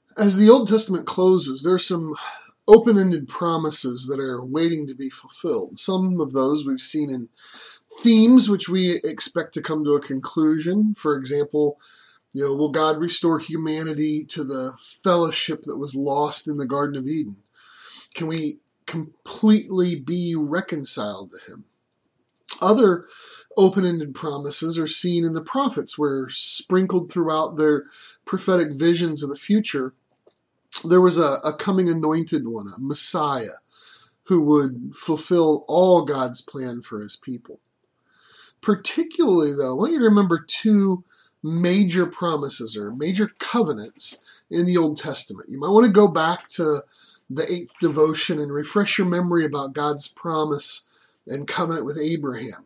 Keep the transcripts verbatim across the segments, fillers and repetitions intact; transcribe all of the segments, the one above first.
As the Old Testament closes, there are some open-ended promises that are waiting to be fulfilled. Some of those we've seen in themes which we expect to come to a conclusion. For example, you know, will God restore humanity to the fellowship that was lost in the Garden of Eden? Can we completely be reconciled to him? Other open-ended promises are seen in the prophets, where sprinkled throughout their prophetic visions of the future, there was a, a coming anointed one, a Messiah, who would fulfill all God's plan for his people. Particularly, though, I want you to remember two major promises or major covenants in the Old Testament. You might want to go back to the eighth devotion and refresh your memory about God's promise and covenant with Abraham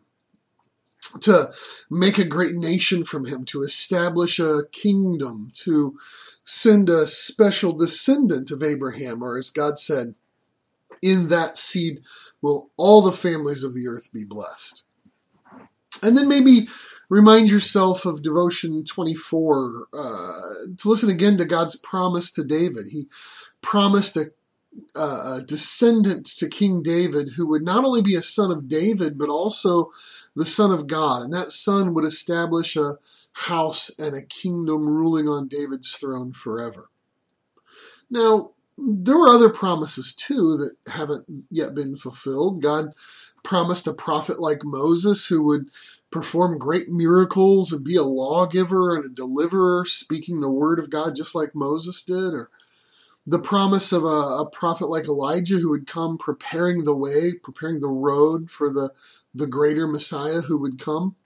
to make a great nation from him, to establish a kingdom, to send a special descendant of Abraham, or as God said, in that seed will all the families of the earth be blessed. And then maybe remind yourself of Devotion twenty-four, uh, to listen again to God's promise to David. He promised a, a descendant to King David who would not only be a son of David, but also the Son of God. And that son would establish a house and a kingdom ruling on David's throne forever. Now, there were other promises too that haven't yet been fulfilled. God promised a prophet like Moses who would perform great miracles and be a lawgiver and a deliverer, speaking the word of God just like Moses did. Or the promise of a, a prophet like Elijah who would come preparing the way, preparing the road for the, the greater Messiah who would come.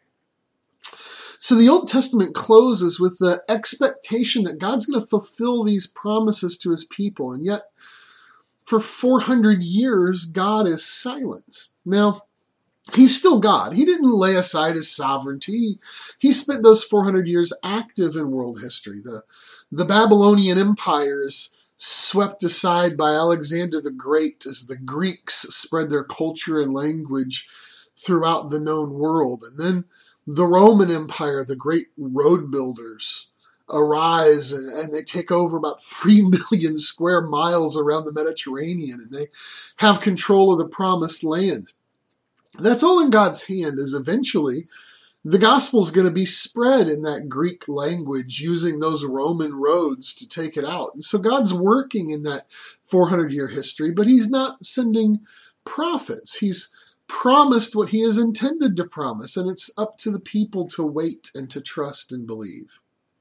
So the Old Testament closes with the expectation that God's going to fulfill these promises to his people. And yet, for four hundred years, God is silent. Now, he's still God. He didn't lay aside his sovereignty. He spent those four hundred years active in world history. The, the Babylonian Empire is swept aside by Alexander the Great as the Greeks spread their culture and language throughout the known world. And then the Roman Empire, the great road builders, arise and, and they take over about three million square miles around the Mediterranean, and they have control of the promised land. That's all in God's hand, as eventually the gospel is going to be spread in that Greek language using those Roman roads to take it out. And so God's working in that four hundred year history, but he's not sending prophets. He's promised what he has intended to promise, and it's up to the people to wait and to trust and believe.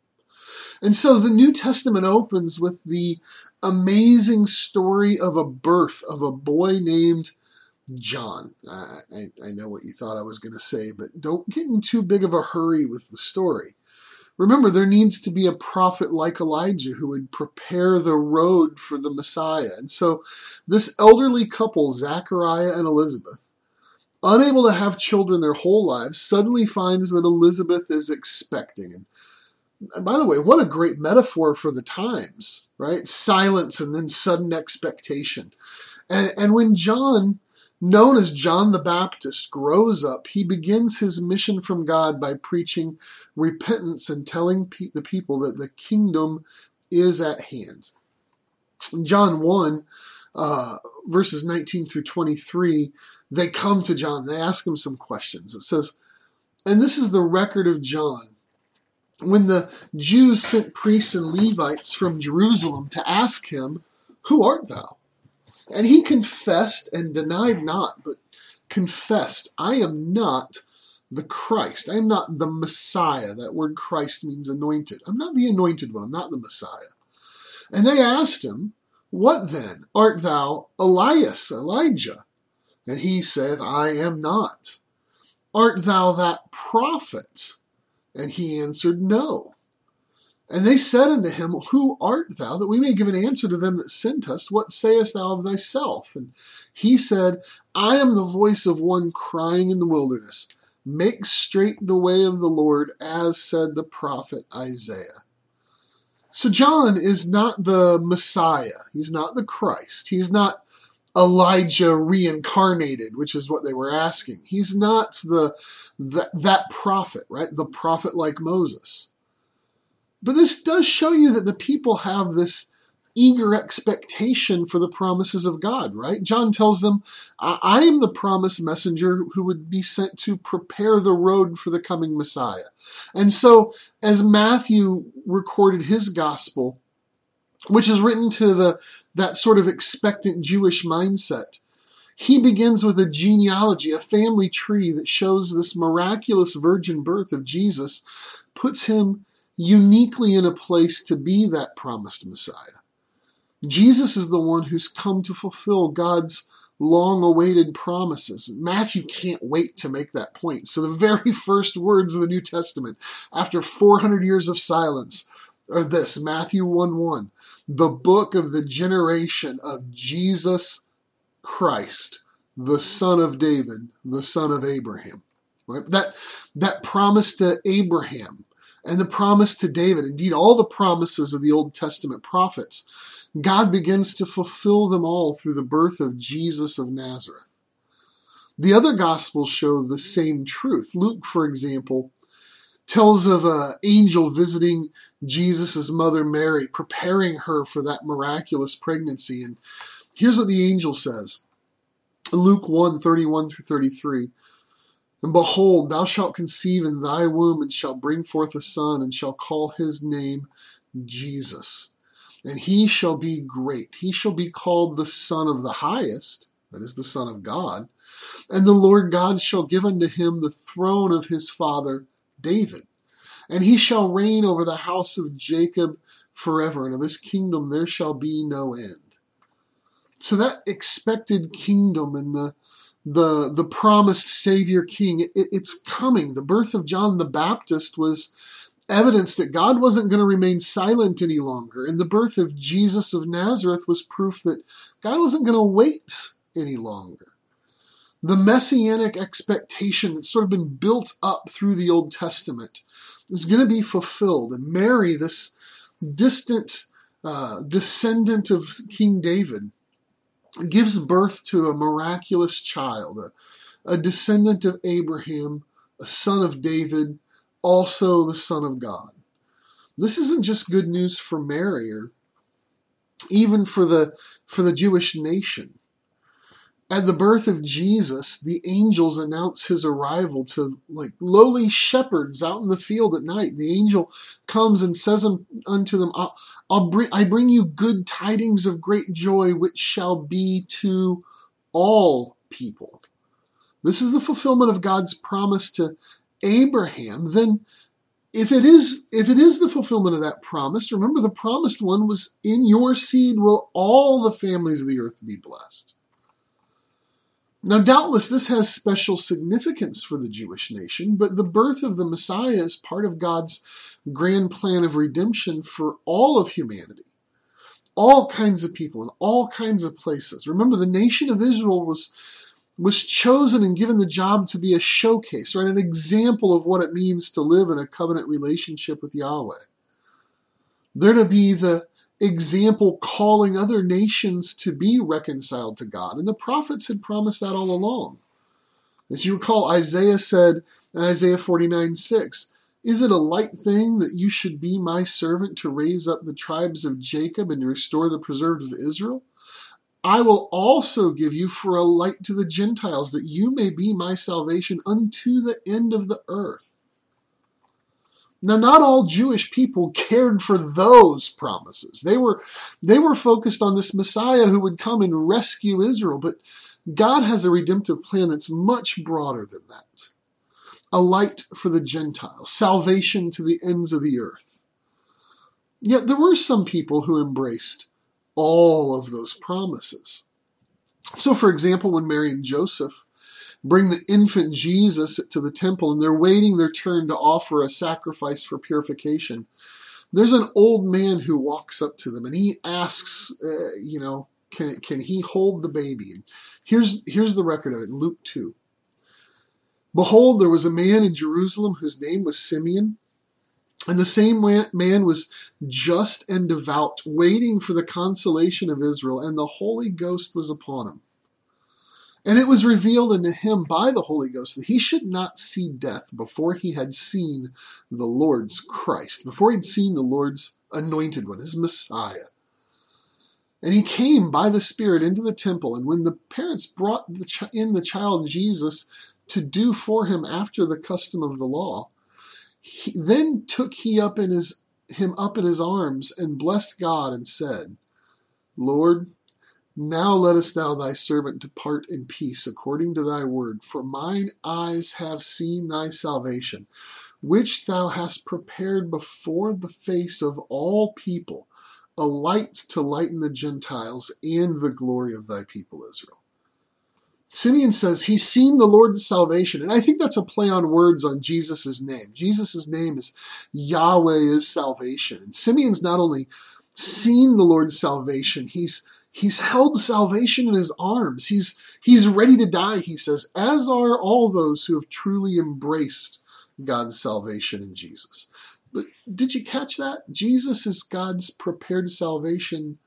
And so the New Testament opens with the amazing story of a birth of a boy named John. I, I, I know what you thought I was going to say, but don't get in too big of a hurry with the story. Remember, there needs to be a prophet like Elijah who would prepare the road for the Messiah. And so this elderly couple, Zachariah and Elizabeth, unable to have children their whole lives, suddenly finds that Elizabeth is expecting. And, and by the way, what a great metaphor for the times, right? Silence and then sudden expectation. And, and when John, known as John the Baptist, grows up, he begins his mission from God by preaching repentance and telling pe- the people that the kingdom is at hand. In John one, uh, verses nineteen through twenty-three, they come to John. They ask him some questions. It says, and this is the record of John. When the Jews sent priests and Levites from Jerusalem to ask him, who art thou? And he confessed and denied not, but confessed, I am not the Christ. I am not the Messiah. That word Christ means anointed. I'm not the anointed one. I'm not the Messiah. And they asked him, what then? Art thou Elias, Elijah? And he said, I am not. Art thou that prophet? And he answered, no. And they said unto him, who art thou, that we may give an answer to them that sent us? What sayest thou of thyself? And he said, I am the voice of one crying in the wilderness, make straight the way of the Lord, as said the prophet Isaiah. So John is not the Messiah. He's not the Christ. He's not Elijah reincarnated, which is what they were asking. He's not the, the that prophet, right? The prophet like Moses. But this does show you that the people have this eager expectation for the promises of God, right? John tells them, I, I am the promised messenger who would be sent to prepare the road for the coming Messiah. And so, as Matthew recorded his gospel, which is written to the that sort of expectant Jewish mindset, he begins with a genealogy, a family tree that shows this miraculous virgin birth of Jesus, puts him uniquely in a place to be that promised Messiah. Jesus is the one who's come to fulfill God's long-awaited promises. Matthew can't wait to make that point. So the very first words of the New Testament, after four hundred years of silence, are this, Matthew one one, the book of the generation of Jesus Christ, the son of David, the son of Abraham. Right? That, that promise to Abraham and the promise to David, indeed all the promises of the Old Testament prophets, God begins to fulfill them all through the birth of Jesus of Nazareth. The other Gospels show the same truth. Luke, for example, tells of an angel visiting Jesus' mother Mary, preparing her for that miraculous pregnancy. And here's what the angel says. Luke one, thirty-one through thirty-three. And behold, thou shalt conceive in thy womb, and shalt bring forth a son, and shall call his name Jesus. And he shall be great. He shall be called the Son of the Highest, that is the Son of God. And the Lord God shall give unto him the throne of his father David. And he shall reign over the house of Jacob forever, and of his kingdom there shall be no end. So that expected kingdom and the the, the promised Savior King, it, it's coming. The birth of John the Baptist was evidence that God wasn't going to remain silent any longer. And the birth of Jesus of Nazareth was proof that God wasn't going to wait any longer. The messianic expectation that's sort of been built up through the Old Testament is going to be fulfilled. And Mary, this distant uh, descendant of King David, gives birth to a miraculous child, a, a descendant of Abraham, a son of David, also the Son of God. This isn't just good news for Mary, or even for the, for the Jewish nation. At the birth of Jesus, the angels announce his arrival to like lowly shepherds out in the field at night. The angel comes and says unto them, I'll, I'll bring, I bring you good tidings of great joy, which shall be to all people. This is the fulfillment of God's promise to Abraham. Then if it is, if it is the fulfillment of that promise, remember the promised one was, in your seed will all the families of the earth be blessed. Now, doubtless this has special significance for the Jewish nation, but the birth of the Messiah is part of God's grand plan of redemption for all of humanity. All kinds of people in all kinds of places. Remember, the nation of Israel was, was chosen and given the job to be a showcase, right? An example of what it means to live in a covenant relationship with Yahweh. They're to be the example calling other nations to be reconciled to God. And the prophets had promised that all along. As you recall, Isaiah said in Isaiah forty-nine six, is it a light thing that you should be my servant to raise up the tribes of Jacob and to restore the preserved of Israel? I will also give you for a light to the Gentiles, that you may be my salvation unto the end of the earth. Now, not all Jewish people cared for those promises. They were, they were focused on this Messiah who would come and rescue Israel. But God has a redemptive plan that's much broader than that. A light for the Gentiles, salvation to the ends of the earth. Yet there were some people who embraced all of those promises. So, for example, when Mary and Joseph bring the infant Jesus to the temple, and they're waiting their turn to offer a sacrifice for purification, there's an old man who walks up to them, and he asks, uh, you know, can, can he hold the baby? And here's, here's the record of it in Luke two. Behold, there was a man in Jerusalem whose name was Simeon, and the same man was just and devout, waiting for the consolation of Israel, and the Holy Ghost was upon him. And it was revealed unto him by the Holy Ghost that he should not see death before he had seen the Lord's Christ, before he'd seen the Lord's anointed one, his Messiah. And he came by the Spirit into the temple. And when the parents brought the ch- in the child Jesus to do for him after the custom of the law, he, then took he up in his him up in his arms and blessed God and said, Lord, now lettest thou thy servant depart in peace according to thy word, for mine eyes have seen thy salvation, which thou hast prepared before the face of all people, a light to lighten the Gentiles and the glory of thy people Israel. Simeon says he's seen the Lord's salvation, and I think that's a play on words on Jesus' name. Jesus' name is Yahweh is salvation. And Simeon's not only seen the Lord's salvation, he's he's held salvation in his arms. He's he's ready to die, he says, as are all those who have truly embraced God's salvation in Jesus. But did you catch that? Jesus is God's prepared salvation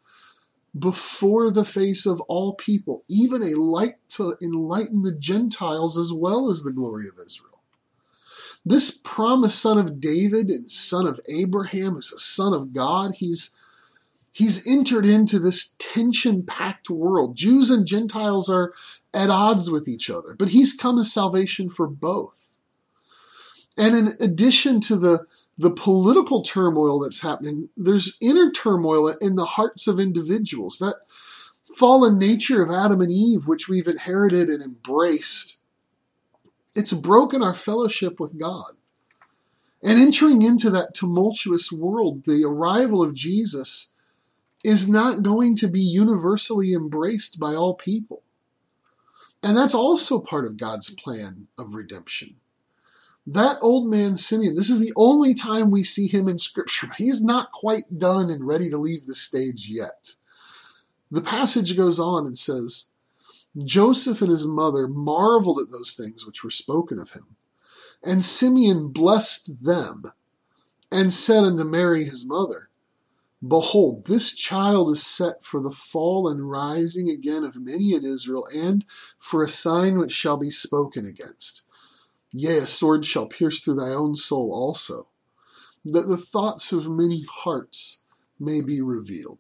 before the face of all people, even a light to enlighten the Gentiles as well as the glory of Israel. This promised son of David and son of Abraham, who's a son of God, he's he's entered into this tension-packed world. Jews and Gentiles are at odds with each other, but he's come as salvation for both. And in addition to the the political turmoil that's happening, there's inner turmoil in the hearts of individuals. That fallen nature of Adam and Eve, which we've inherited and embraced, it's broken our fellowship with God. And entering into that tumultuous world, the arrival of Jesus is not going to be universally embraced by all people. And that's also part of God's plan of redemption. That old man Simeon, this is the only time we see him in Scripture. He's not quite done and ready to leave the stage yet. The passage goes on and says, Joseph and his mother marveled at those things which were spoken of him. And Simeon blessed them and said unto Mary his mother, Behold, this child is set for the fall and rising again of many in Israel, and for a sign which shall be spoken against. Yea, a sword shall pierce through thy own soul also, that the thoughts of many hearts may be revealed.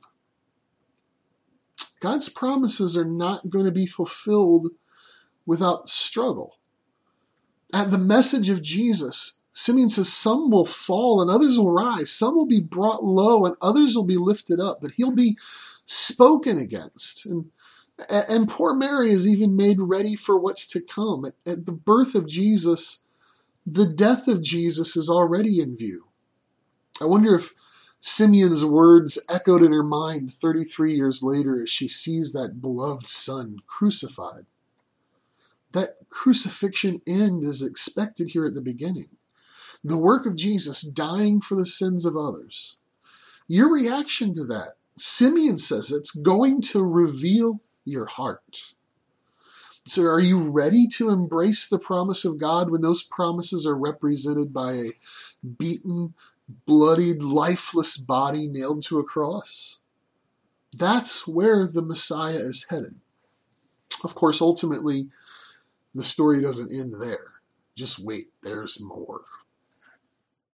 God's promises are not going to be fulfilled without struggle. At the message of Jesus, Simeon says some will fall and others will rise. Some will be brought low and others will be lifted up, but he'll be spoken against. And And poor Mary is even made ready for what's to come. At, at the birth of Jesus, the death of Jesus is already in view. I wonder if Simeon's words echoed in her mind thirty-three years later as she sees that beloved son crucified. That crucifixion end is expected here at the beginning. The work of Jesus dying for the sins of others. Your reaction to that, Simeon says it's going to reveal your heart. So are you ready to embrace the promise of God when those promises are represented by a beaten, bloodied, lifeless body nailed to a cross? That's where the Messiah is headed. Of course, ultimately, the story doesn't end there. Just wait, there's more.